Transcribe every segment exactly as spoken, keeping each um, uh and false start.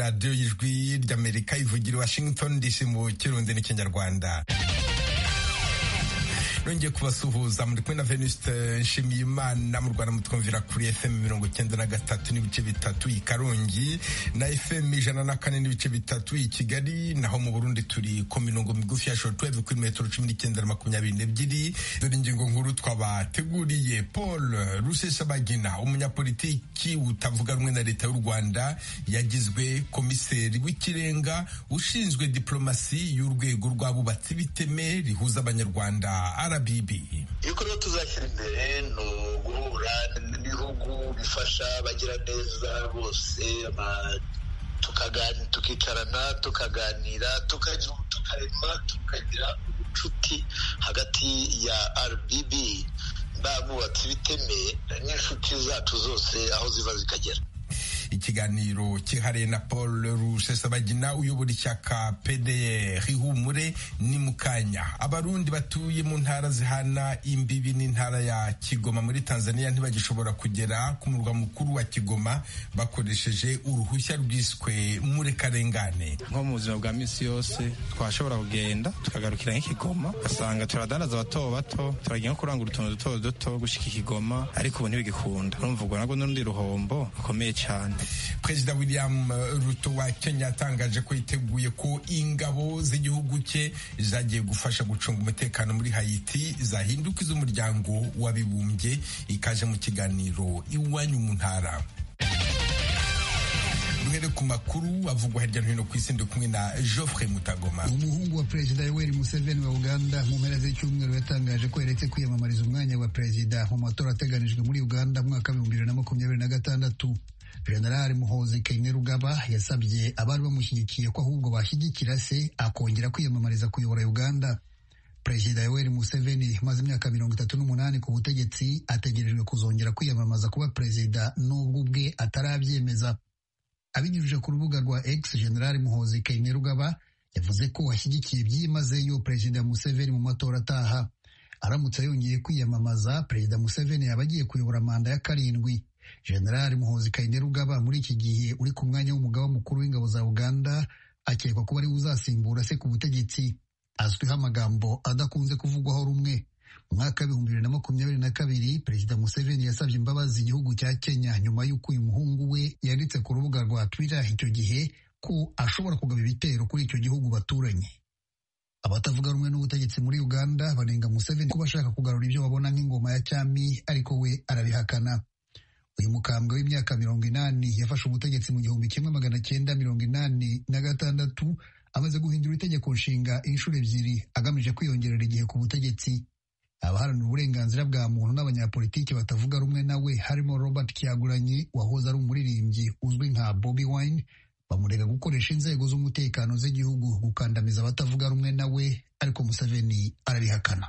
radiyo y'ijwi ry'Amerika ivugira i Washington D C mu kirundi n'ikinyarwanda. Nongeye kubasuhuza muri kumwe na Venuste Nshimiyimana mu Rwanda mutwumvira kuri F M mirongo icyenda na gatatu n'ibice bitatu i Karongi na F M ijana na kane n'ibice bitatu i Kigali, naho mu Burundi turi ku mirongo migufi ya shortwave kuri metero cumi n'icyenda na makumyabiri n'ebyiri. Dore ingingo nkuru twabateguriye. Paul Rusesabagina, umunyapolitiki utavuga rumwe na leta y'u Rwanda, yagizwe komiseri w'ikirenga ushinzwe diplomasi y'urwego rw'abubatsi b'iteme rihuza abanyarwanda R B B. Ibikorwa tuzashyira imbere ni uguhura n'ibihugu bifasha abagira neza bose, tukicarana tukaganira tukarema tukagira ubucuti hagati ya R B B babubatsi b'iteme n'inshuti zacu zose aho ziva zikagera. Ikiganiro cyihariye na Paul Rusesabagina uyobora ishyaka P D R Ihumure ni mukanya. Abarundi batuye mu ntara zihana imbibi n'intara ya Kigoma muri Tanzania ntibagishobora kugera ku murwa mukuru wa Kigoma bakoresheje uruhushya rwiswe murekarengane. Nko mu buzima bwa misi yose twashobora kugenda tukagarukira nk'Ikigoma asanga turadandaza bato bato turagiye kurangura utuntu duto duto gushika Ikigoma, ariko ubu ntibigikunda. Urumva ubwo nabwo n'undi ruhombo rukomeye cyane. Perezida William Ruto wa Kenya yatangaje ko yiteguye ko ingabo z'igihugu cye zagiye gufasha gucunga umutekano muri Haiti zahinduka iz'umuryango w'abibumbye. Ikaje mu kiganiro iwanyu mu ntara. Duhere ku makuru avugwa hirya no hino ku isi, ndi kumwe na Geoffrey Mutagoma. Umuhungu wa Perezida Yoweri Museveni wa Uganda mu mpera z'icyumweru yatangaje ko yaretse kwiyamamariza umwanya wa perezida mu matora ateganijwe muri Uganda mu mwaka w'ibihumbi bibiri na makumyabiri na gatandatu. General Muhoozi Kainerugaba yasabye abari bamushyigikiye ko ahubwo bashyigikira se akongera kwiyamamariza kuyobora Uganda. Perezida Yoweri Museveni maze imyaka mirongo itatu n'umunani ku butegetsi ategerejwe kuzongera kwiyamamaza kuba perezida n'ubwo ubwe atarabyemeza. Abinyujije ku rubuga rwa X, General Muhoozi Kainerugaba yavuze ko ashyigikiye byimazeyo Perezida Museveni mu matora ataha. Aramutse yongeye kwiyamamaza, Perezida Museveni yaba agiye kuyobora manda ya karindwi. General Muhoozi Kainerugaba muri iki gihe uri ku mwanya w'umugaba mukuru w'ingabo za Uganda akekwa kuba ari uzasimbura se ku butegetsi. Azwiho amagambo adakunze kuvugwaho rumwe. Mu mwaka w'ibihumbi bibiri na makumyabiri na kabiri Perezida Museveni yasabye imbabazi igihugu cya Kenya nyuma y'uko uyu muhungu we yanditse ku rubuga rwa Twitter icyo gihe ko ashobora kugaba ibitero kuri icyo gihugu baturanye. Abatavuga rumwe n'ubutegetsi muri Uganda banenga Museveni kuba ashaka kugarura ibyo babona nk'ingoma ya cyami, ariko we arabihakana. Uyu mukambwe w'imyaka mirongo inani yafashe ubutegetsi mu gihumbi kimwe magana cyenda mirongo inani na gatandatu amaze guhindura itegeko nshinga inshuro ebyiri agamije kwiyongerera igihe ku butegetsi. Abaharanira uburenganzira bwa muntu n'abanyapolitiki batavuga rumwe nawe harimo Robert Kyagulanyi wahoze ari umuririmbyi uzwi nka Bobi Wine bamurega gukoresha inzego z'umutekano z'igihugu gukandamiza abatavuga rumwe nawe, ariko Museveni arabihakana.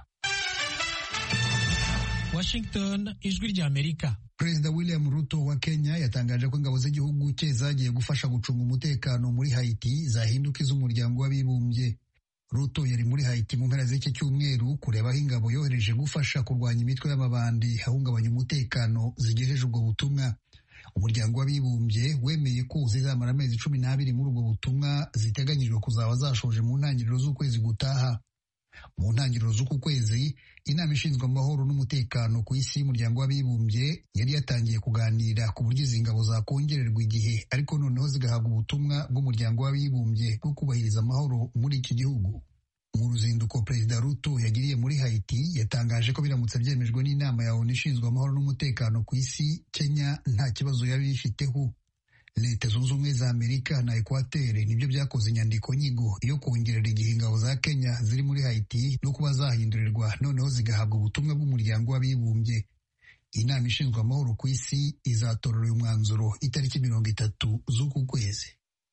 Washington, ijwi ry'Amerika. Perezida William Ruto wa Kenya yatangaje ko ingabo z'igihugu cye zagiye gufasha gucunga umutekano muri Haiti zahinduka iz'umuryango w'abibumbye. Ruto yari muri Haiti mu mpera z'iki cyumweru kureba aho ingabo yohereje gufasha kurwanya imitwe y'amabandi ahungabanya umutekano zigejeje ubwo butumwa. Umuryango w'abibumbye wemeye ko zizamara amezi cumi n'abiri muri ubwo butumwa ziteganyijwe kuzaba zashoje mu ntangiriro z'ukwezi gutaha. Mu ntangiriro z'uku kwezi inama ishinzwe amahoro n'umutekano ku isi y'umuryango w'abibumbye yari yatangiye kuganira ku buryo izi ngabo zakongererwa igihe, ariko noneho zigahabwa ubutumwa bw'umuryango w'abibumbye bwo kubahiriza amahoro muri iki gihugu. Mu ruzinduko Perezida Ruto yagiriye muri Haiti yatangaje ko biramutse byemejwe n'inama ya O N U ishinzwe amahoro n'umutekano ku isi, Kenya nta kibazo yari ifiteho. Leta Zunze Ubumwe za Amerika na Equateur nibyo byakoze inyandiko nyigo yo kongerera igihe ingabo za Kenya ziri muri Haiti no kuba zahindurirwa noneho zigahabwa ubutumwa bw'umuryango w'abibumbye. Inama ishinzwe amahoro ku isi izatorera uyu mwanzuro itariki mirongo itatu z'uku kwezi.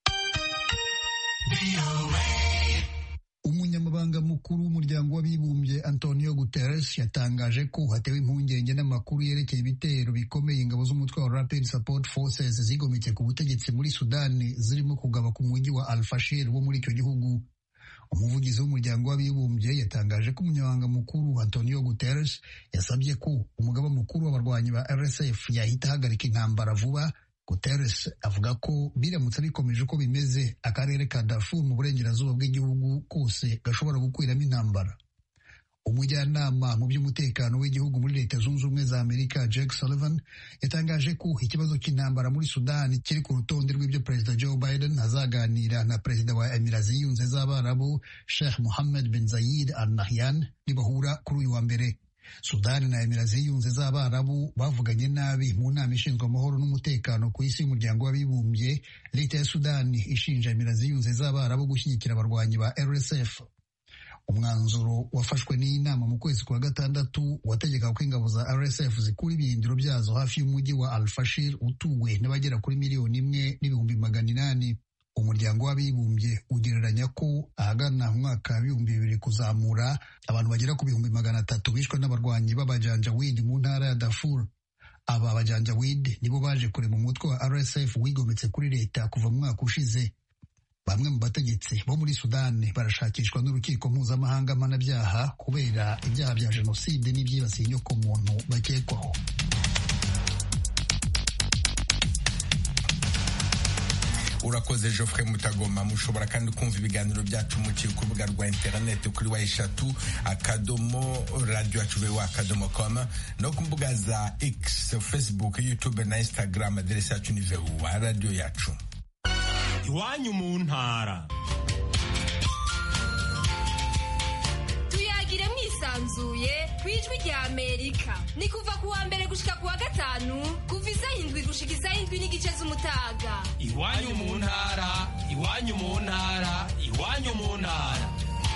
Umunyamabanga mukuru w'umuryango w'abibumbye Antonio Guterres yatangaje ko hatewe impungenge n'amakuru yerekeye ibitero bikomeye ingabo z'umutwe wa Rapid Support Forces zigometse ku butegetsi muri Sudani zirimo kugaba ku mujyi wa Al-Fashir wo muri icyo gihugu. Umuvugizi w'umuryango w'abibumbye yatangaje ko umunyamabanga mukuru Antonio Guterres yasabye ko umugaba mukuru w'abarwanyi ba R S F yahita ahagarika intambara vuba Guterres avuga ko biramutse bikomeje uko bimeze akarere ka Darfur mu burengerazuba bw'igihugu kose gashobora gukwiramo intambara. Umujyanama mu by'umutekano w'igihugu muri Leta Zunze Ubumwe za Amerika Jake Sullivan yatangaje ko ikibazo cy'intambara muri Sudani kiri ku rutonde rw'ibyo Perezida Joe Biden azaganira na Perezida wa Emirates Zunze z'Abarabu Sheikh Mohammed bin Zayed Al Nahyan nibahura kuri uyu wa mbere. Sudani na Emirates Zunze z'Abarabu bavuganye nabi mu nama ishinzwe amahoro n'umutekano ku isi y'umuryango w'abibumbye. Leta ya Sudani ishinja Emirates Zunze z'Abarabu gushyigikira abarwanyi ba R S F. Umwanzuro wafashwe n'iyi nama mu kwezi kwa gatandatu wategeka ko ingabo za R S F zikura ibirindiro byazo hafi y'umujyi wa Al-Fashir utuwe n'abagera kuri miliyoni imwe n'ibihumbi magana inani. Umuryango w'abibumbye ugereranya ko ahagana mu mwaka w'ibihumbi bibiri kuzamura abantu bagera ku bihumbi magana atatu bishwe n'abarwanyi b'abajanjawidi mu ntara ya Darfur. Aba bajanjawidi nibo baje kurema umutwe wa R S F wigometse kuri leta kuva mu mwaka ushize. Bamwe mu bategetsi bo muri Sudani barashakishwa n'urukiko mpuzamahanga mpanabyaha kubera ibyaha bya jenoside n'ibyibasiye inyokomuntu bakekwaho. Urakoze Geoffrey Mutagoma. Mushobora kandi kumva ibiganiro byacu muciye ku rubuga rwa internet kuri wa eshatu akadomo radio acubewa akadomo com no ku mbuga za X, Facebook, YouTube na Instagram. Aderesi yacu ni v o a radio yacu. Iwanyu mu ntara. Tuyagire mwisanzuye kwijwi rya Amerika. Ni kuva ku wa mbere gushika ku wa gatanu kuva isaha indwi gushika isaha indwi n'igice z'umutaga. Iwanyu mu ntara, iwanyu mu ntara, iwanyu mu ntara.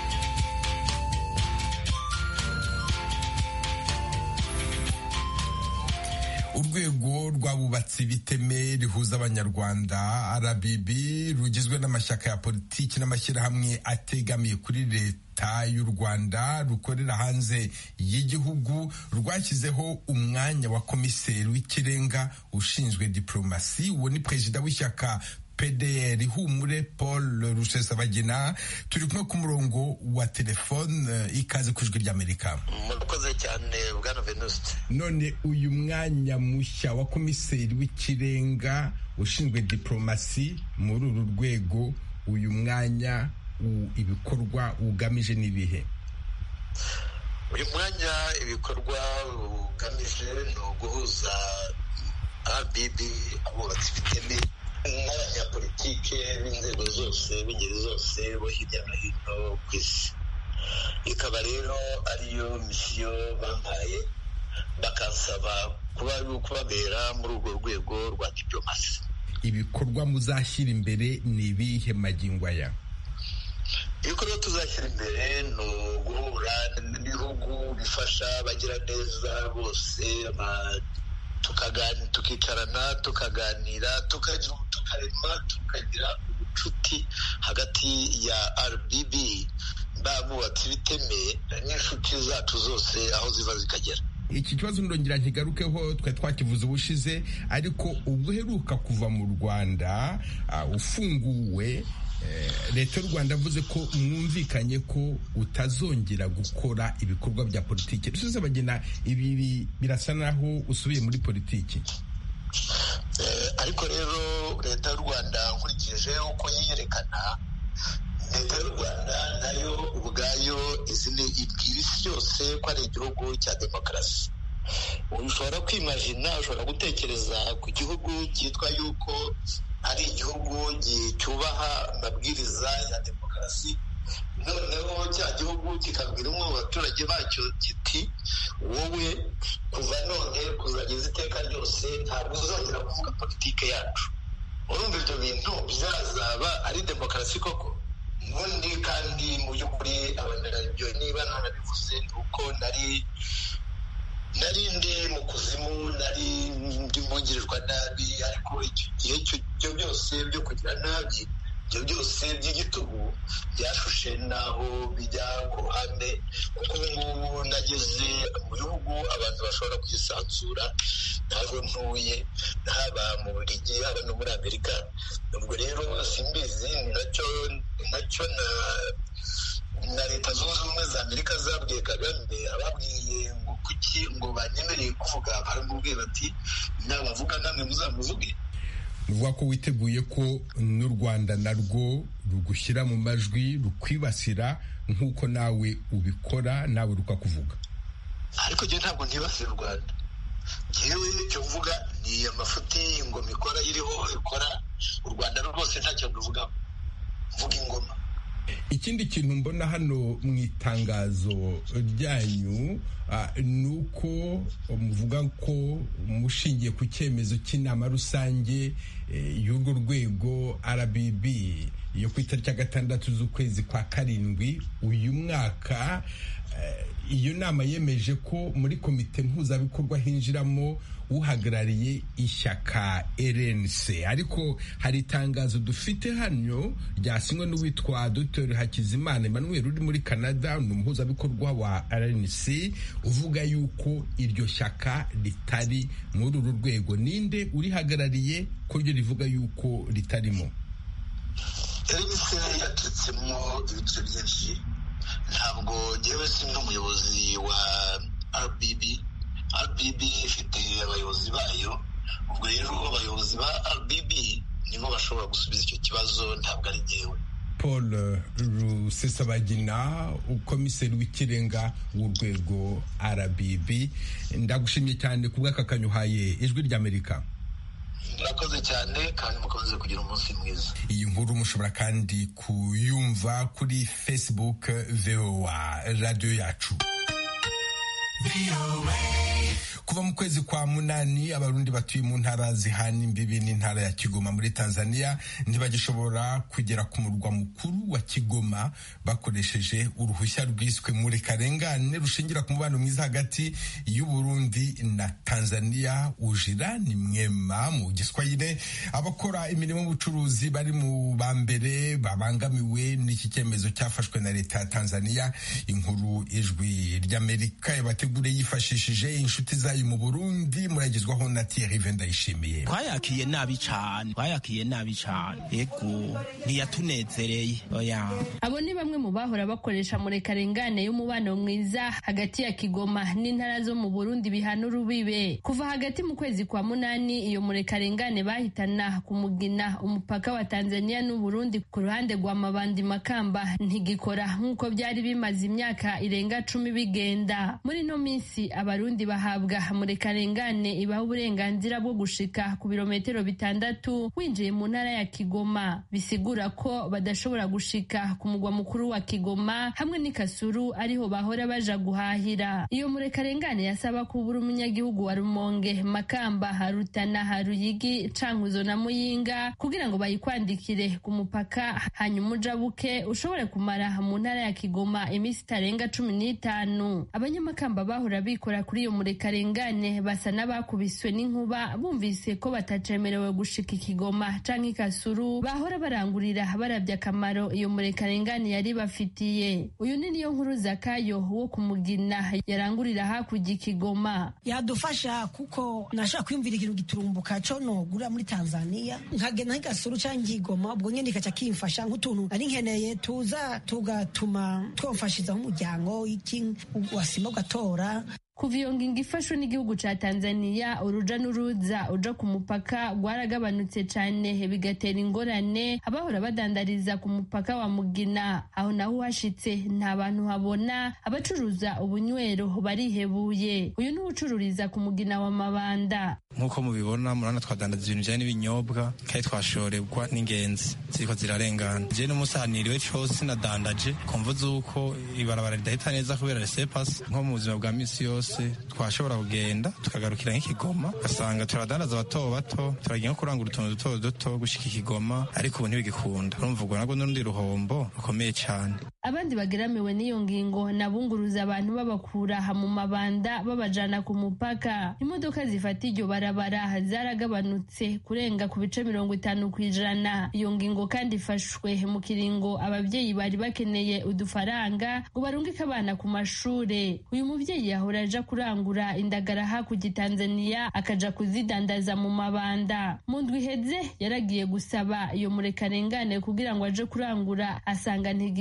Urwego rw'abubatsi biteme rihuza abanyarwanda R B B rugizwe n'amashyaka ya politiki n'amashyirahamwe ategamiye kuri leta y'u Rwanda rukorera hanze y'igihugu rwashyizeho umwanya wa komiseri w'ikirenga ushinzwe diplomasi. Uwo ni perezida w'ishyaka P D R Humure Paul Rusesabagina. Turi kumwe ku murongo wa telefone. Ikaze ku ijwi ry'Amerika. Murakoze cyane bwana Venuste. None uyu mwanya mushya wa komiseri w'ikirenga ushinzwe diplomasi muri uru rwego, uyu mwanya ibikorwa ugamije n'ibihe? Uyu mwanya ibikorwa ugamije ni uguhuza R B B, abubatsi biteme n'abanyapolitike b'inzego zose b'ingeri zose bo hirya no hino ku isi. Ikaba rero ariyo misiyo bampaye, bakansaba kuba kubabera muri urwo rwego rwa diplomasi. Ibikorwa muzashyira imbere ni ibihe magingo aya? Ibikorwa tuzashyira imbere ni uguhura n'ibihugu bifasha abagira neza bose, tukicarana tukaganira tukarema tukagira ubucuti hagati ya R B B babubatsi biteme n'inshuti zacu zose aho ziva zikagera. Iki kibazo ndongera nkigarukeho, twe twakivuze ubushize, ariko ubwo uheruka kuva mu Rwanda uh, ufunguwe leta y'u Rwanda avuze ko mwumvikanye ko utazongera gukora ibikorwa bya politiki. Rusesabagina, ibi birasa naho usubiye muri politiki. Ariko rero leta y'u Rwanda nkurikije uko yiyerekana, leta y'u Rwanda nayo ubwayo izine ibwira isi yose ko ari igihugu cya demokarasi. Ushobora kwimagina, ushobora gutekereza ku gihugu cyitwa yuko ari igihugu cyubaha amabwiriza ya demokarasi, noneho cya gihugu kikabwira umwe mu baturage bacyo kiti wowe kuva none kuzageza iteka ryose ntabwo uzongera kuvuga politike yacu. Urumva ibyo bintu bizazaba ari demokarasi koko? Ubundi kandi mu by'ukuri ibyo niba nanabivuze ni uko nari nari ndi mu kuzimu, nari ndi mungirirwa nabi, ariko icyo gihe ibyo byose byo kugira nabi, ibyo byose by'igitugu byashushe naho bijya ku ruhande, kuko ubu ngubu nageze mu bihugu abantu bashobora kwisanzura, ntabwo ntuye haba mu Bubiligi haba no muri Amerika. Ubwo rero simbizi, nacyo nacyo na na leta zunze ubumwe za Amerika zabwiye Kagame, ababwiye ngo kuki ngo banyemereye kuvuga, baramubwiye bati nabavuga namwe muzamuvuge. uvuga ko witeguye ko n'u Rwanda narwo rugushyira mu majwi rukwibasira nk'uko nawe ubikora nawe rukakuvuga. Ariko je ntabwo ntibasira u Rwanda, jewe icyo mvuga ni amafuti ingoma ikora iriho ikora, u Rwanda rwose ntacyo ruvuga, mvuga ingoma. Ikindi kintu mbona hano mu itangazo ryanyu ni uko muvuga ko mushingiye ku cyemezo cy'inama rusange y'urwo rwego R B B yo ku itariki ya gatandatu z'ukwezi kwa karindwi uyu mwaka. Iyo nama yemeje ko muri komite mpuzabikorwa hinjiramo uhagarariye ishyaka R N C, ariko hari itangazo dufite hano ryasinywe n'uwitwa Dr Hakizimana Emmanuel uri muri Canada, ni umuhuzabikorwa wa R N C, uvuga yuko iryo shyaka ritari muri uru rwego. Ninde urihagarariye ko ryo rivuga yuko ritarimo? R N C yatutsemo ibice byinshi, ntabwo njyewe si n'umuyobozi wa R B B. R B B ifite abayobozi bayo, ubwo rero abayobozi ba R B B nibo bashobora gusubiza icyo kibazo, ntabwo ari njyewe. Paul Rusesabagina, ukomiseri w'ikirenga w'urwego R B B, ndagushimye cyane ku bw'akakanyu uhaye Ijwi ry'Amerika. Murakoze cyane kandi mukomeze kugira umunsi mwiza. Iyi nkuru mushobora kandi kuyumva kuri Facebook V O A Radio Yacu. Kuva mu kwezi kwa munani abarundi batuye mu ntara zihana imbibi n'intara ya Kigoma muri Tanzania ntibagishobora kugera ku murwa mukuru wa Kigoma bakoresheje uruhushya rwiswe muri karengane rushingira ku mubano mwiza hagati y'u Burundi na Tanzania. Ujira ni mwema mu Giswahili. Abakora imirimo y'ubucuruzi bari mu bambere babangamiwe n'iki cyemezo cyafashwe na leta ya Tanzania. Inkuru Ijwi ry'Amerika yabategure yifashishije inshuti zayo mu Burundi, muragezwaho na Thierry Vendayishimiye. Twayakiye nabi cyane, twayakiye nabi cyane, yego ntiyatunezereye. Oya, abo ni bamwe mu bahora bakoresha muri karengane y'umubano mwiza hagati ya Kigoma n'intara zo mu Burundi bihana urubibe. Kuva hagati mu kwezi kwa munani iyo muri karengane bahitana ku Mugina, umupaka wa Tanzania n'u Burundi ku ruhande rwa Mabandi Makamba, ntigikora nk'uko byari bimaze imyaka irenga cumi bigenda. Muri no minsi abarundi bahabwa muri karengane ibaha uburenganzira bwo gushika ku birometero bitandatu winjiye mu ntara ya Kigoma, bisigura ko badashobora gushika ku mugwa mukuru wa Kigoma hamwe n'Ikasuru ariho bahora baja guhahira. Iyo muri karengane yasaba ko buri umunyagihugu wa Rumonge, Makamba, Harutana, Haruyigi, Cankuzo na Muyinga kugira ngo bayikwandikire ku mupaka, hanyuma ujabuke ushobore kumara mu ntara ya Kigoma iminsi itarenga cumi n'itanu. Abanyamakamba bahora bikora kuri iyo muri karengane basa n'abakubiswe n'inkuba bumvise ko batacemerewe gushika Kigoma canke Ikasuru, bahora barangurira baravye akamaro iyo muri karengane yari bafitiye. Uyu ni niyo nkuru Zakayo wo kumugina yarangurira hakurya Kigoma. Yadufasha kuko nashaka kwimvira ikintu giturumbuka cyo nogura muri Tanzania nkagena Ikasuru canke Kigoma, ubwo nyene kaca kimfasha nk'utuntu ari nkeneye tuza tugatuma twomfashiza nk'umuryango iki wasima gatora. Kuva iyo ngingo ifashwe n'igihugu ca Tanzania, uruja n'uruza uja ku mupaka rwaragabanutse cane bigatera ingorane abahora badandariza ku mupaka wa Mugina. Aho naho uhashitse nta bantu habona, abacuruza ubunywero barihebuye. Uyu ni ucururiza ku Mugina wa Mabanda. Nkuko mubibona murana twadandaza ibintu bijanye n'ibinyobwa kandi twashorerwa n'ingenzi ziriko zirarengana. Je n'umusaniriwe cose nadandaje kumva zuko ibarabara ridahita neza kubera resepas. Nko mu buzima bwa misi yose twashobora kugenda tukagarukira nk'Ikigoma, asanga turadandaza bato bato turagiye kurangura utuntu duto duto gushika Ikigoma, ariko ubu ntibigikunda. Urumva ubwo nabwo n'urundi ruhombo rukomeye cyane. Abandi bageramiwe n'iyo ngingo nabunguruza abantu babakura mu Mabanda babajana ku mupaka. Imodoka zifata iryo barabara zaragabanutse kurenga ku bice mirongo itanu kw'ijana. Iyo ngingo kandi ifashwe mu kiringo ababyeyi bari bakeneye udufaranga ngo barungike abana ku mashure. Uyu muvyeyi yahora aja kurangura indagara hakurya Tanzania akaja kuzidandaza mu Mabanda. Mu ndwi iheze yaragiye gusaba iyo muri karengane kugira ngo aje kurangura, asanga ntigitangwa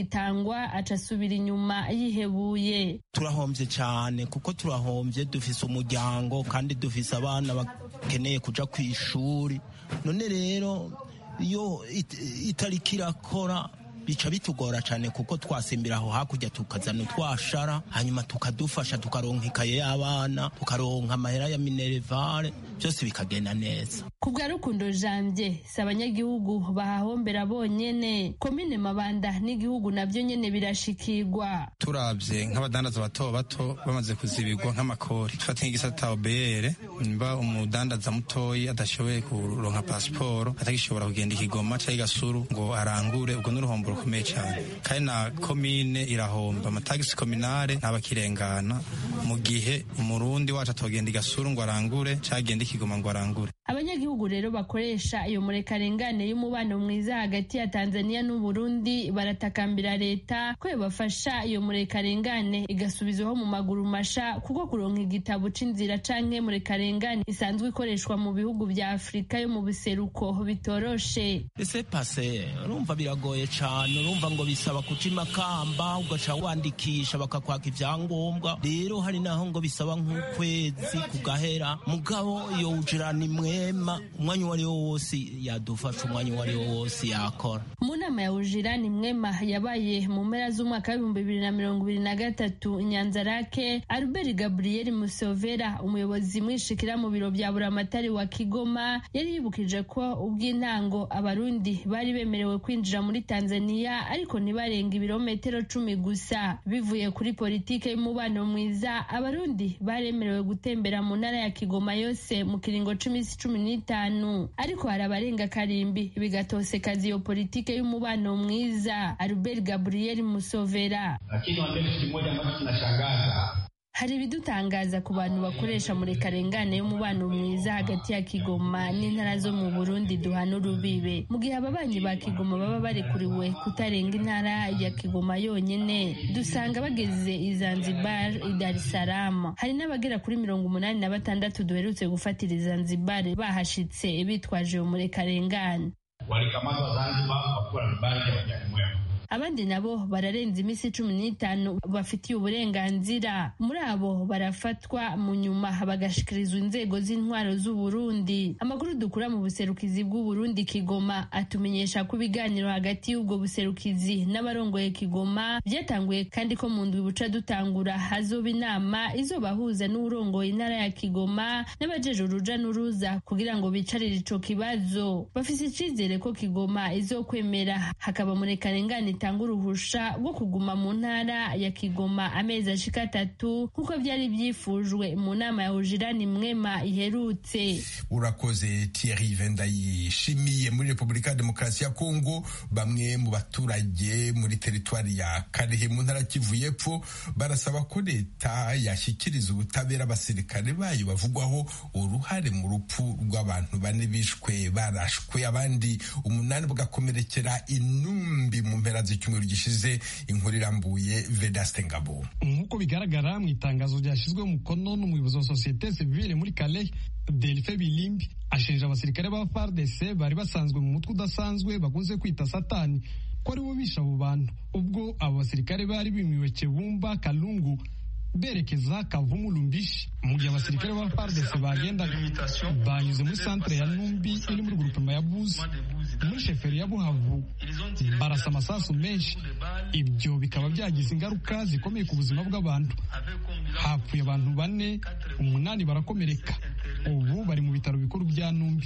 gutangwa aca asubira inyuma yihebuye. Turahombye cyane kuko turahombye, dufise umuryango kandi dufise abana bakeneye kuja ku ishuri. None rero iyo it, itariki irakora bica bitugora cyane kuko twasimbira aho hakurya tukazana twashara, hanyuma tukadufasha tukaronka ikaye y'abana, tukaronka amahera ya minerevare, byose bikagenda neza. Kubwa Rukundo Janvier, si abanyagihugu bahahombera bonyene, komine Mabanda n'igihugu navyo nyene birashikirwa. Turavye nk'abadandaza bato bato bamaze kuzibirwa nk'amakori, tufate nk'igisata O B R, nimba umudandaza mutoyi adashoboye kuronka pasiporo atagishobora kugenda ikigoma cyangwa igasuru ngo arangure, ubwo n'uruhombo rukomeye cyane. Kandi na komine irahomba, amatagisi kominare ntabakirengana mu gihe umurundi wacu atogenda igasuru ngo arangure cyagenda ikigoma ngo arangure. Abanyagihugu rero bakoresha iyo murekarengane y'umubano mwiza hagati ya Tanzania n'u Burundi baratakambira leta ko yobafasha iyo murekarengane igasubizwaho mu maguru masha, kuko kuronka igitabo c'inzira canke murekarengane isanzwe ikoreshwa mu bihugu vya Afrika yo mu biseruko bitoroshe. Ese pase urumva biragoye cyane, urumva ngo bisaba kucima kamba ugaca wandikisha bakakwaka ivyangombwa, rero hari naho ngo bisaba nk'ukwezi kugahera, mugabo iyo ujirana mwema umwanya wari wose yadufasha, umwanya wari wose yakora. Mu nama ya ujirani mwema yabaye mu mpera z'umwaka w'ibihumbi bibiri na mirongo ibiri na gatatu Nyanzarake, Albert Gabriel Musovera, umuyobozi mwishikira mu biro vya Buramatari wa Kigoma, yari yibukije ko ubw'intango abarundi bari bemerewe kwinjira muri Tanzania ariko ntibarenga ibirometero cumi gusa. Bivuye kuri politike y'umubano mwiza, abarundi baremerewe gutembera mu ntara ya Kigoma yose mu kiringo c'imisi cumi n'itanu, ariko hari abarenga karimbi bigatosekaza iyo politike y'umubano mwiza. Albert Gabriel Musovera: lakini kimoja ambacho kinashangaza, hari ibidutangaza ku bantu bakoresha murekarengane y'umubano mwiza hagati ya Kigoma n'intara zo mu Burundi duhana urubibe, mu gihe ababanyi ba Kigoma baba barekuriwe kutarenga intara ya Kigoma yonyene. Dusanga bageze i Zanzibar, i Dar es Salaam. Hari n'abagera kuri mirongo umunani na batandatu duherutse gufatira i Zanzibar bahashitse bitwaje umurekarengane. Walikamatwa Zanzibar bakora vibali vya Ujanyamwema. Abandi nabo bararenza imisi cumi n'itanu bafitiye uburenganzira. Muri abo barafatwa mu nyuma bagashikirizwa inzego z'intwaro z'u Burundi. Amakuru dukura mu buserukizi bw'u Burundi Kigoma atumenyesha ko ibiganiro hagati y'ubwo buserukizi n'abarongoye Kigoma byatanguye, kandi ko mu ndwi buca dutangura hazoba inama izobahuza n'urongoye intara ya Kigoma n'abajeje uruja n'uruza kugira ngo bicarire ico kibazo. Bafise icizere ko Kigoma izokwemera hakaba murekarengane itanga uruhusha rwo kuguma mu ntara ya Kigoma amezi ashika atatu kuko byari byifujwe mu nama ya ujirani mwema iherutse. Urakoze Thierry Vendayishimiye. Muri Republika ya Demokarasi ya Kongo, bamwe mu baturage muri teritwari ya Karehe mu ntara Kivu y'Epfo barasaba ko leta yashyikiriza ubutabera abasirikare bayo bavugwaho uruhare mu rupfu rw'abantu bane bishwe barashwe, abandi umunani bagakomerekera inumbi mu mpera z'icyumweru gishize. Inkuru irambuye Vedaste Ngabo. Nk'uko bigaragara mu itangazo ryashyizweho umukono n'umuyobozi wa sosiyete sivile muri Kalehe, Delphin Bilimbi, ashinja abasirikare ba F A R D C bari basanzwe mu mutwe udasanzwe bakunze kwita Satani ko ari bo bisha abo bantu, ubwo abo basirikare bari bimiwe Kibumba Kalungu berekeza Kavumu Lumbishi. Mu gihe abasirikare ba F A R D C bagendaga banyuze muri centre ya Numbi iri muri groupement ya Buzi muri sheferi ya Buhavu, barasa amasasu menshi. Ibyo bikaba byagize ingaruka zikomeye ku buzima bw'abantu. Hapfuye abantu bane, umunani barakomereka. Ubu bari mu bitaro bikuru bya Numbi.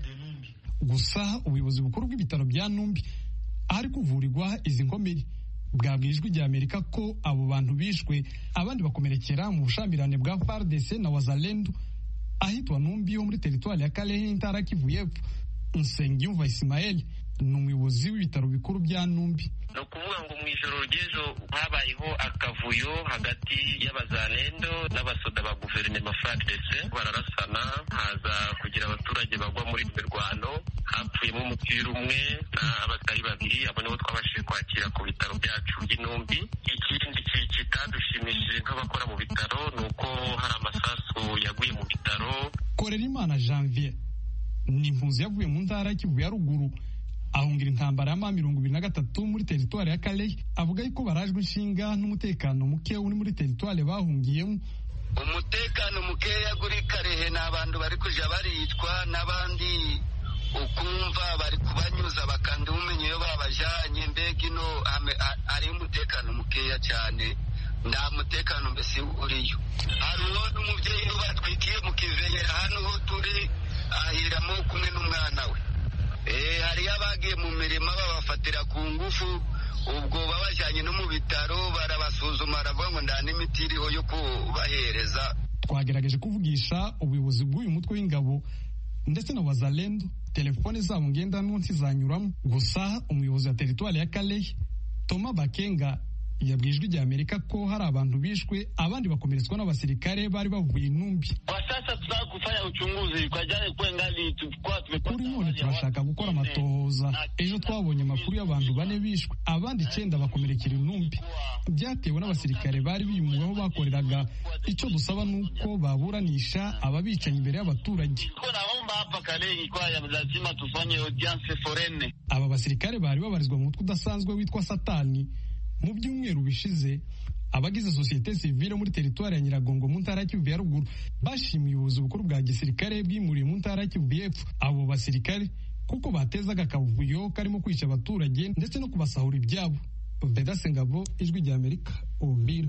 Gusa ubuyobozi bukuru bw'ibitaro bya Numbi ahari kuvurirwa izi nkomeri bwabwiye Ijwi rya Amerika ko abo bantu bishwe, abandi bakomerekera mu bushambirane bwa F A R D C na Wazalendo ahitwa Numbi ho muri teritwari ya Kalehe intara Kivu y'Epfo. Nsengiyumva Ismael ni umuyobozi w'ibitaro bikuru bya Numbi. No kuvuga ngo mu ijoro ry'ejo habayeho akavuyo hagati y'abazalendo n'abasoda ba guverinoma F A R D C, bararasana haza kugira abaturage bagwa muri mirwano, hapfuyemo umupira umwe n'abasari babiri, abo nibo twabashije kwakira ku bitaro byacu by'Inumbi. Ikindi kitadushimishije nk'abakora mu bitaro ni uko hari amasasu yaguye mu bitaro. Korerimana Janvier ni impunzi yavuye mu ntara y'Kivu ya ruguru, ahungira intambara ya ma mirongo ibiri na gatatu muri teritwari ya Calais avuga yuko barajwe inshinga n'umutekano muke uri muri teritwari bahungiyemo. Umutekano mukeya guri Karehe n'abantu bari kuja baricwa n'abandi ukumva bari kubanyuza bakanda ubumenyi iyo babajanye, mbega ino ari umutekano mukeya cyane, nta mutekano mbese uriyo. Hariho n'umubyeyi batwikiye mu Kiveyera hano ho turi ahiramo kumwe n'umwana we. Eh, hariyo abagiye mu mirima babafatira ku ngufu, ubwo babajyanye no mu bitaro barabasuzuma baravuga ngo nta n'imiti iriho yo kubahereza. Twagerageje kuvugisha ubuyobozi bw'uyu mutwe w'ingabo ndetse na wazalendo, telefone zabo ngendanwa ntizanyuramo. Gusa umuyobozi wa teritwari ya Calais Thomas Bakenga yabwijwe rya Amerika ko hari abantu bishwe abandi bakomeretswa n'abasirikare bari bavuye Numbi. Kwa sasa tunataka kufanya uchunguzi kwa jana kwengali tukwa tumepata. Kuri none turashaka gukora amatohoza. Ejo twabonye amakuru y'abantu bane bishwe abandi icyenda bakomerekera Numbi, byatewe n'abasirikare bari bimuweho bakoreraga. Icyo dusaba nuko baburanisha ababicanyi imbere y'abaturage. Tunaomba hapa Calais kwa lazima tufanye audience foraine. Aba basirikare bari babarizwa mu mutwe udasanzwe witwa Satani. Mu byumweru bishize abagize societe civile muri teritwari ya Nyiragongo mu ntara ya Kivu ya ruguru bashimiye ubuyobozi bukuru bwa gisirikare bwimuriye mu ntara ya Kivu y'epfo abo basirikare kuko batezaga akavuyo karimo kwica abaturage ndetse no kubasahura ibyabo. Vedaste Ngabo, Ijwi rya Amerika, Uvira.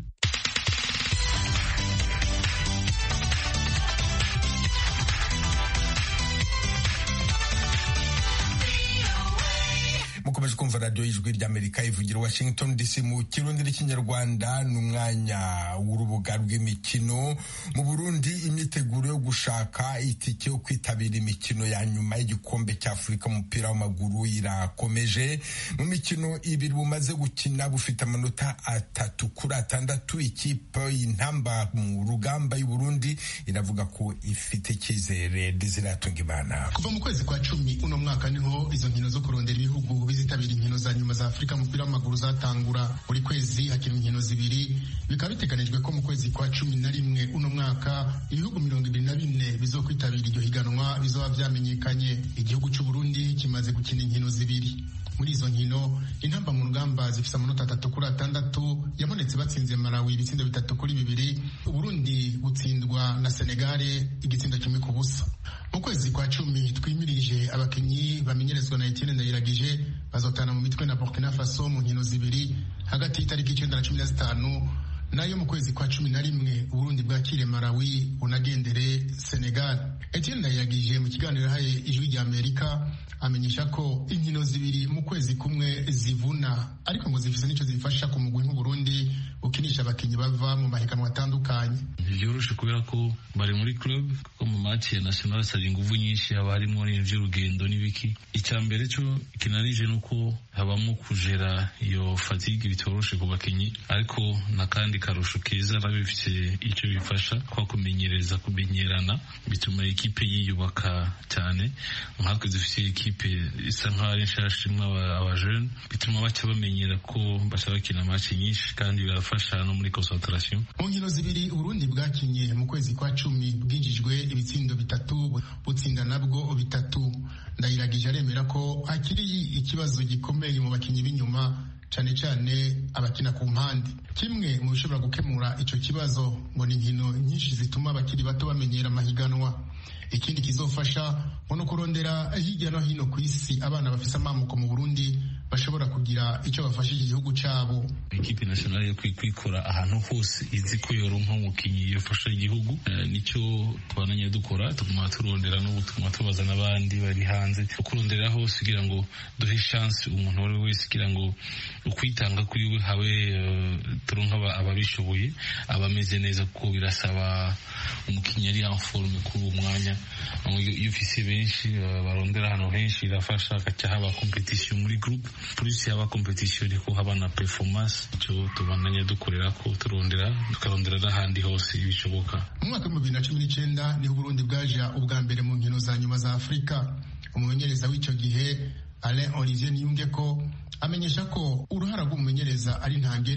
mukomeje kumva radio y'Ijwi ry'Amerika ivugira Washington D C mu kirundi n'ikinyarwanda. N'umwanya w'urubuga rw'imikino. Mu Burundi imyiteguro yo gushaka itike yo kwitabira imikino ya nyuma y'igikombe cya Afurika mu mupira w'amaguru irakomeje. Mu mikino ibiri bumaze gukina bufite amanota atatu kuri atandatu. Ikipe y'Intamba mu rugamba y'u Burundi iravuga ko ifite icyizere. Diziratunga Imana. Kuva mu kwezi kwa cumi uno mwaka niho izo nkino zo kurondera ibihugu bizitabira inkino za nyuma za Afurika mu mupira w'amaguru zatangura. Buri kwezi hakina inkino zibiri, bikaba biteganijwe ko mu kwezi kwa cumi na rimwe uno mwaka ibihugu mirongo ibiri na bine bizokwitabira iryo higanwa bizoba vyamenyekanye. Igihugu cy'u Burundi kimaze gukina inkino zibiri. Muri izo nkino Intamba mu rugamba zifise amanota atatu kuri atandatu, yabonetse batsinze Malawi ibitsindo bitatu kuri bibiri. Uburundi butsindwa na Senegale igitsindo kimwe ku busa. Mu kwezi kwa cumi twimirije abakinyi bamenyerezwa na Etienne Ndayiragije bazotana mu mitwe na Burkina Faso mu nkino zibiri hagati y'itariki icenda na cumi na zitanu. Nayo mu kwezi kwa cumi na rimwe Uburundi bwakire Malawi bunagendere Senegal. Etienne Ndayiragije mu kiganiro haye Ijwi rya Amerika amenyesha ko inkino zibiri mu kwezi kumwe zivuna, ariko ngo zifise nico zifasha ku mugwi nk'Uburundi ukinisha abakinyi bava mu mahiganwa atandukanye. Byoroshe kubera ko bari muri club ko mu match ya national sari inguvu nyinshi haba harimo n'urugendo n'ibiki. Icya mbere cyo kinanije nuko habamo kujera iyo fatigue bitoroshe ku bakinyi, ariko nakandi karusho keza nabifite icyo bifasha kwa kumenyereza kumenyerana, bituma ekipe yiyubaka cyane. Nk'ako dufite ekipe isa nkaho ari nshasha aba jeune, bituma baca bamenyera ko bashaka gukina match nyinshi kandi birafasha no muri concentration. Mu nkino zibiri Uburundi bwakinye mu kwezi kwa cumi bwinjijwe ibitsindo bitatu, butsinda nabwo bitatu. Ndayiragije aremera ko hakiri ikibazo gikomeye mu bakinyi b'inyuma, cyane cyane abakina ku mpande. Kimwe mu bishobora gukemura ico kibazo ngo ni inkino nyinshi zituma abakiri bato bamenyera amahiganwa. Ikindi kizofasha no kurondera hirya no hino ku isi abana bafise amamuko mu Burundi bashobora kugira icyo bafashije igihugu cyabo. Equipe nationale yo kwikora ahantu hose izi ko yoronka umukinyi yofasha igihugu, e, nicyo twananye dukora. Tuguma turondera n'ubutumwa tubaza n'abandi bari hanze kurondera hose kugira ngo duhe chance umuntu wari wese kugira ngo ukwitanga kuri we habe uh, turonka ababishoboye abameze neza, kuko birasaba umukinyi ari en forme kuri umwanya. Iyo ufise benshi uh, barondera hano henshi irafasha akaca haba competition muri group, plus haba competition ariko haba na performance. Cyo tubandanya dukorera ko turondera tukarondera n'ahandi hose ibishoboka. Mu mwaka wa bibiri na cumi n'icyenda niho Burundi bwaje ubwa mbere mu nkino za nyuma za Afurika. Umumenyereza w'icyo gihe Alain Olivier Niyunge ko amenyesha ko uruhara rw'umumenyereza ari ntangere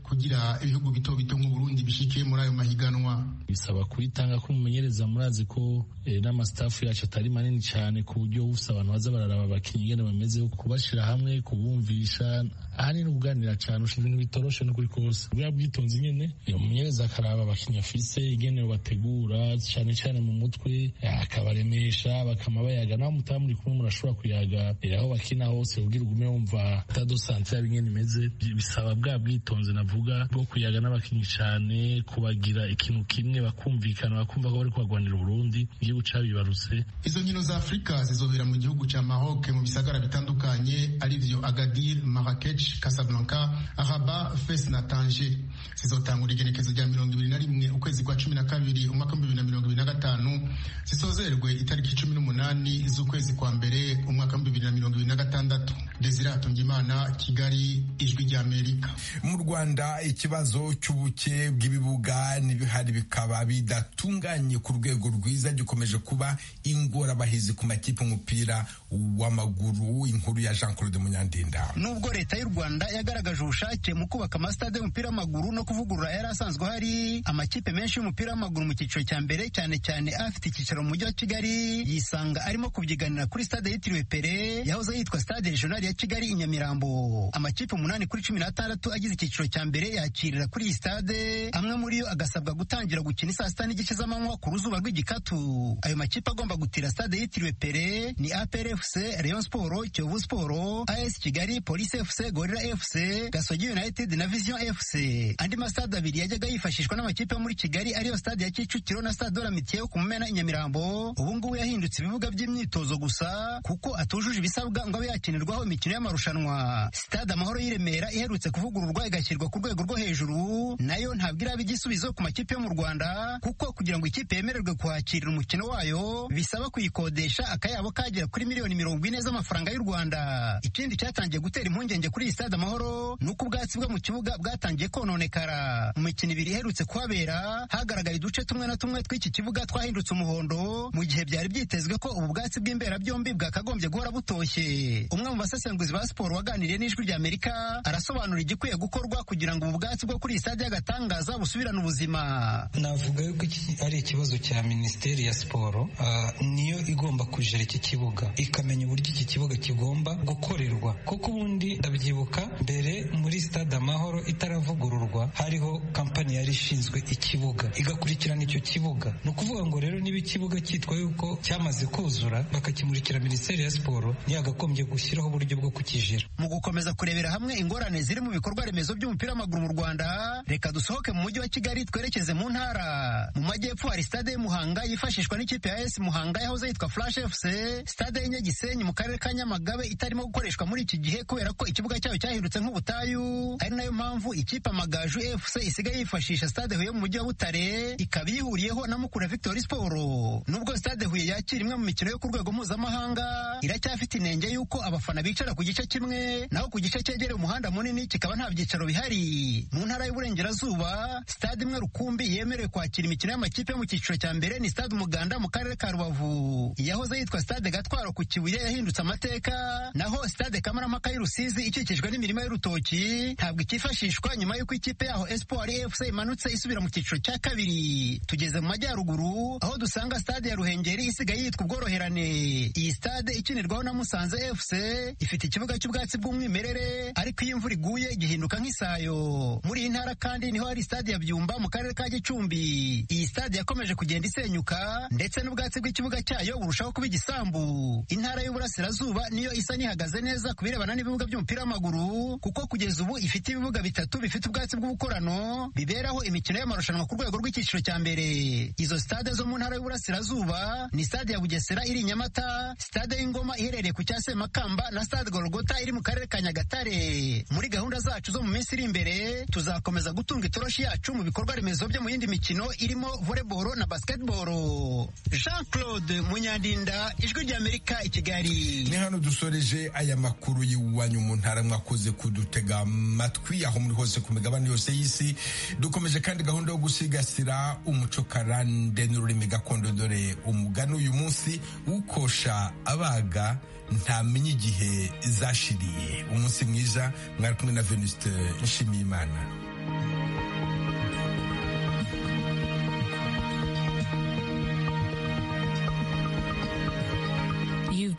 kugira ibihugu bito bito nk'Uburundi bishikiye muri ayo mahiganwa. Bisaba kwitanga ko umumenyereza murazi ko eh, n'amastaff yacu atari manini cyane ku buryo ufite abantu baza bararaba abakinnyi ingene bameze, kubashira hamwe, kubumvisha, ahanini kuganira cyane ushinzwe n'ibitoroshe n'ukuri kose. Bwa bwitonzi nyene umumenyereza akaraba abakinnyi afise ingene bategura cyane cyane mu mutwe, akabaremesha bakama bayaga, naho mutaba muri kumwe murashobora kuyaga aho bakina hose kugira ugume wumva tado santé ingene imeze. Bisaba bwa bwitonzi navuga bwo kuyaga n'abakinnyi cyane, kubagira ikintu kimwe bakumvikana, bakumva ko bari kubagwanira Burundi igihugu cabibarutse. Izo nkino za Afrika zizobera mu gihugu ca Maroc mu bisagara bitandukanye arivyo Agadir, Marrakech, Casablanca, Rabat, Fes na Tanger. Zizotangura igenekezo rya mirongo ibiri na rimwe ukwezi kwa cumi na kabiri umwaka w'ibihumbi bibiri na mirongo ibiri na gatanu, zisozerwe itariki cumi n'umunani z'ukwezi kwa mbere umwaka w'ibihumbi bibiri na mirongo ibiri na gatandatu. Desire Hatungimana, Kigali, Ijwi rya Amerika. Mu Rwanda ikibazo cy'ubuke bw'ibibuga n'ibihari bikaba bidatunganye ku rwego rwiza gikomeje kuba ingorabahizi ku makipe umupira w'amaguru. Inkuru ya Jean Claude Munyandinda. Nubwo leta y'u Rwanda yagaragaje ubushake mu kubaka amastade y'umupira w'amaguru no kuvugurura yari asanzwe hari, amakipe menshi y'umupira w'amaguru mu cyiciro cya mbere cyane cyane afite icyicaro mu mujyi wa Kigali yisanga arimo kubyiganira kuri stade yitiriwe Pere yahoze yitwa Stade Regional ya Kigali i Nyamirambo. Amakipe umunani kuri cumi n'atandatu agize icyiciro cya mbere yakirira kuri iyi stade, amwe muri yo agasabwa gutangira gukina saa sita n'igice z'amanywa ku ruzuba rw'igikatu. Ayo makipe agomba gutira stade yitiriwe Pere ni A P R F C, Rayon Sport, Kiyovu Sport, A S Kigali, Police F C, Gorilla F C, Gasogi United na Vision F C. Andi mastade abiri yajyaga yifashishwa n'amakipe yo muri Kigali ariyo stade ya Kicukiro na stade Olamitiye yo ku Mumena i Nyamirambo, ubu ngubu yahindutse ibibuga by'imyitozo gusa kuko atujuje ibisabwa ngo abe yakinirwaho imikino y'amarushanwa. Stade Amahoro y'i Remera iherutse kuvugururwa igashyirwa ku rwego rwo hejuru, nayo ntabwo iraba igisubizo ku makipe yo mu Rwanda kuko kugira ngo ikipe yemererwe kuhakirira umukino wayo bisaba kuyikodesha akayabo kagera kuri miliyoni mirongo ine z'amafaranga y'u Rwanda. Ikindi cyatangiye gutera impungenge kuri iyi Stade Amahoro nuko ubwatsi bwo mu kibuga bwatangiye kononekara. Mu mikino ibiri iherutse kuhabera hagaragaye uduce tumwe na tumwe tw'iki kibuga twahindutse umuhondo, mu gihe byari byitezwe ko ubu bwatsi bw'imbera byombi bwakagombye guhora butoshye. Umwe mu basesenguzi ba siporo waganiriye n'Ijwi rya Amerika arasobanura igikwiye gukorwa kugira ngo ubu bwatsi bwo kuri iyi stade y'agatangaza busubirane ubuzima. Navuga yuko iki ari ikibazo cya Minisiteri ya Siporo, uh, niyo igomba kujera iki kibuga ikamenya uburyo iki kibuga kigomba gukorerwa, kuko ubundi ndabyibuka mbere muri Stade Amahoro itaravugururwa hariho kampani yari ishinzwe ikibuga igakurikirana icyo kibuga. Ni ukuvuga ngo rero niba ikibuga cyitwa yuko cyamaze kuzura bakakimurikira Minisiteri ya Siporo, ntiyagakombye gushyiraho uburyo bwo kukijera. Mu gukomeza kurebera hamwe ingorane ziri mu bikorwa remezo by'umupira w'amaguru mu Rwanda, reka dusohoke mu mujyi wa Kigali twerekeze mu ntara. Mu majyepfo hari stade ya Muhanga yifashishwa n'ikipe ya A S Muhanga yahoze yitwa Flash F C, stade ya Nyagisenyi mu karere ka Nyamagabe itarimo gukoreshwa muri iki gihe kubera ko ikibuga cyayo cyahindutse nk'ubutayu, ari nayo mpamvu ikipe Amagaju F C isigaye yifashisha stade Huye mu mujyi wa Butare, ikaba yihuriyeho na Mukura Victory Sport. Nubwo stade Huye yakira imwe mu mikino yo ku rwego mpuzamahanga, iracyafite inenge y'uko abafana bicara ku gice kimwe naho ku gice cyegereye umuhanda munini kikaba nta byicaro bihari. Mu ntara y'Uburengerazuba stade imwe rukumbi yemerewe kwakira imikino y'amakipe yo mu cyiciro cya mbere ni stade Umuganda mu karere ka Rubavu. Yahoze yitwa stade Gatwaro ku Kibuye yahindutse amateka, naho stade Kamarampaka y'I Rusizi ikikijwe n'imirima y'urutoki ntabwo ikifashishwa nyuma y'uko ikipe yaho Espoir F C imanutse isubira mu cyiciro cya kabiri. Tugeze mu majyaruguru aho dusanga stade ya Ruhengeri isigaye yitwa Ubworoherane. Iyi stade ikinirwaho na Musanze F C ifite ikibuga cy'ubwatsi bw'umwimerere, ariko iyo imvura iguye gihinduka nk'isayo. Muri iyi ntara kandi niho hari stade ya Byumba mu karere ka Gicumbi. Iyi stade yakomeje kugenda isenyuka ndetse n'ubwatsi bw'ikibuga cyayo burushaho kuba igisambu. Intara y'Uburasirazuba niyo isa nihagaze neza ku birebana n'ibibuga by'umupira w'amaguru kuko kugeza ubu ifite ibibuga bitatu bifite ubwatsi bw'ubukorano biberaho imikino y'amarushanwa ku rwego rw'icyiciro cya mbere. Izo stade zo mu ntara y'Uburasirazuba ni stade ya Bugesera iri i Nyamata, stade y'Ingoma iherereye ku Cyase Makamba na stade Golgota iri mu karere ka Nyagatare. Muri gahunda zacu zo mu minsi iri imbere tuzakomeza gutunga itoroshi yacu mu bikorwa remezo byo mu yindi mikino irimo volleyball na basketball. Jean Claude Munyandinda, Ijwi rya Amerika i Kigali. Ni hano dusoreje aya makuru y'iwanyu mu ntara, mwakoze kudutega amatwi aho muri hose ku migabane yose y'isi. Dukomeje kandi gahunda yo gusigasira umuco karande n'ururimi gakondo, dore umugani uyu munsi ukosha abaga ntamenye igihe zashiriye. Umunsi mwiza, mwari kumwe na Venuste Nshimiyimana.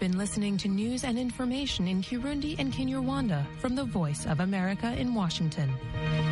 been listening to news and information in Kirundi and Kinyarwanda from the Voice of America in Washington.